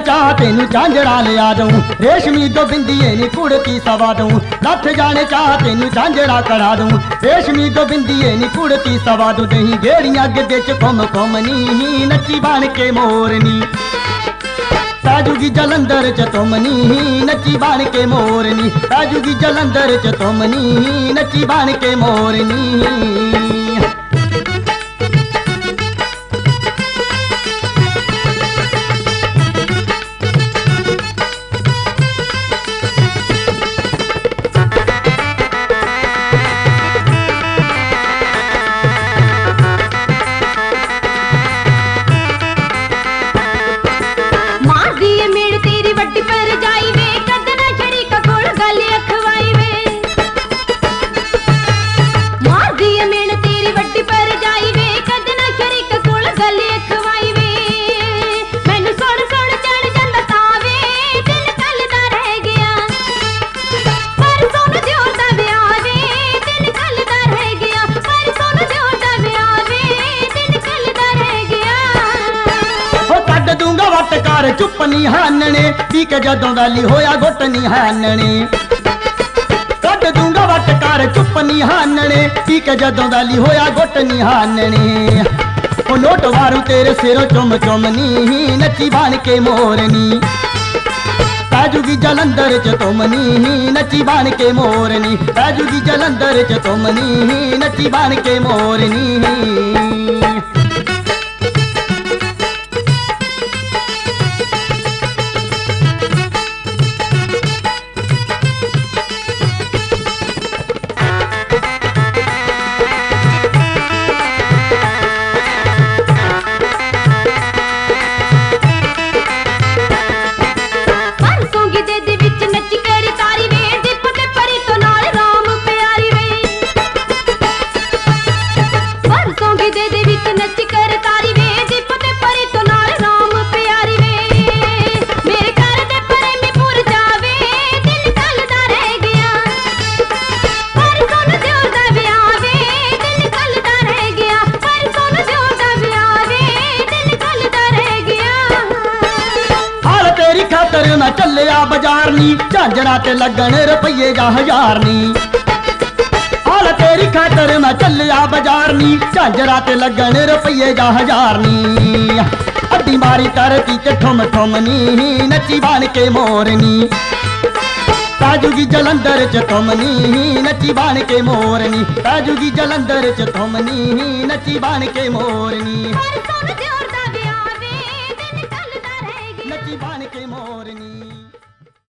ਚਾਹ ਤੈਨੂੰ ਝਾਂਜਰਾ ਲਿਆ ਦਊਂ, ਰੇਸ਼ਮੀ ਤੋਂ ਬਿੰਦੀਏ ਨੀ ਕੁੜਤੀ ਸਵਾ ਦਊਂ। ਲੱਥ ਜਾਣੇ ਚਾਹ ਤੈਨੂੰ ਝਾਂਜਰਾ ਕਰਾ ਦਊਂ, ਰੇਸ਼ਮੀ ਤੋਂ ਬਿੰਦੀਏ ਨੀ ਕੁੜਤੀ ਸਵਾ ਦਊਂ। ਦਹੀਂ ਗੇੜੀਆਂ ਗਿੱਧੇ ਚ ਘੁੰਮ ਘੁੰਮ ਨੀ ਨੱਚੀ ਬਣ ਕੇ ਮੋਰਨੀ, ਪੈਜੂਗੀ ਜਲੰਧਰ ਚ ਤੁਮਨੀ ਨੱਚੀ ਬਣ ਕੇ ਮੋਰਨੀ, ਪੈਜੂਗੀ ਜਲੰਧਰ ਚ ਤੁਮਨੀ ਨੱਚੀ ਬਣ ਕੇ ਮੋਰਨੀ। ਕਰ ਚੁੱਪ ਨੀ ਹਾਨਣੇ, ਪੀ ਕੇ ਜਦੋਂ ਵੈਲੀ ਹੋਇਆ ਗੁੱਟ ਨੀ ਹਾਨਣੇ। ਕੱਢ ਦੂੰਗਾ ਵੱਟ ਕਰ ਚੁੱਪ ਨੀ ਹਾਨਣੇ, ਪੀ ਕੇ ਜਦੋਂ ਵੈਲੀ ਹੋਇਆ ਗੁੱਟ ਨੀ ਹਾਨਣੇ। ਉਹ ਨੋਟ ਵਾਰੂ ਤੇਰੇ ਸਿਰੋਂ ਚੁੰਮ ਚੁੰਮ ਨੀ ਨੱਚੀ ਬਣ ਕੇ ਮੋਰਨੀ, ਪੈਜੂਗੀ ਜਲੰਧਰ ਚ ਤੁਮਨੀ ਨੱਚੀ ਬਣ ਕੇ ਮੋਰਨੀ, ਪੈਜੂਗੀ ਜਲੰਧਰ ਚ ਤੁਮਨੀ ਨੱਚੀ ਬਣ ਕੇ ਮੋਰਨੀ। मैं चलिया बाजार नी, झांजरा ते लगन रुपये जा हजार नी। हाल तेरी खातर मैं चलिया बाजार नी, झांजरा ते लगन रुपये जा हजार नी। अड्डी मारी तरती ते ठुम ठुम नी नच्ची बन के मोरनी, पैजूगी जलंधर च तुमनी नच्ची बन के मोरनी, पैजूगी जलंधर च तुमनी नच्ची बन के मोरनी।